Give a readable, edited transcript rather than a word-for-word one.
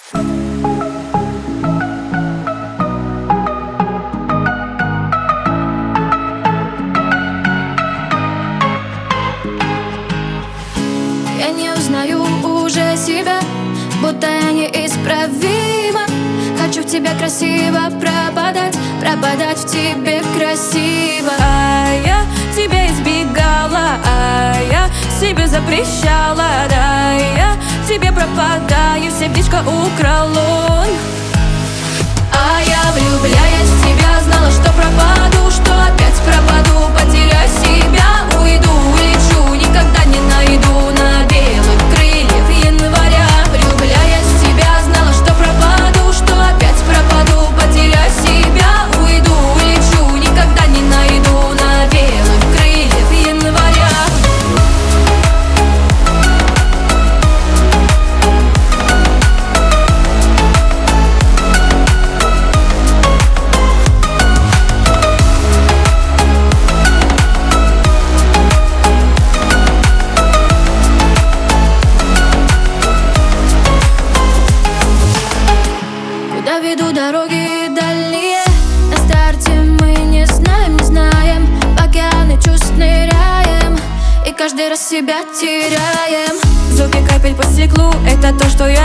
Я не узнаю уже себя, будто я неисправима. Хочу в тебе красиво пропадать, пропадать в тебе красиво. А я тебя избегала, а я себе запрещала. Да, я тебе пропадаю, сердечко украл он. А я, влюбляясь в тебя, знала, что пропаду, что опять пропаду, потеряю себя, уйду, улечу, никогда не найду на белых крыльях января. Влюбляясь в тебя, знала, что пропаду, что опять пропаду, потеряю себя, уйду, улечу, никогда не найду на белых крыльях января. Куда ведут дороги дальние? На старте мы не знаем, не знаем. В океаны чувств ныряем и каждый раз себя теряем. Звуки капель по стеклу — это то, что я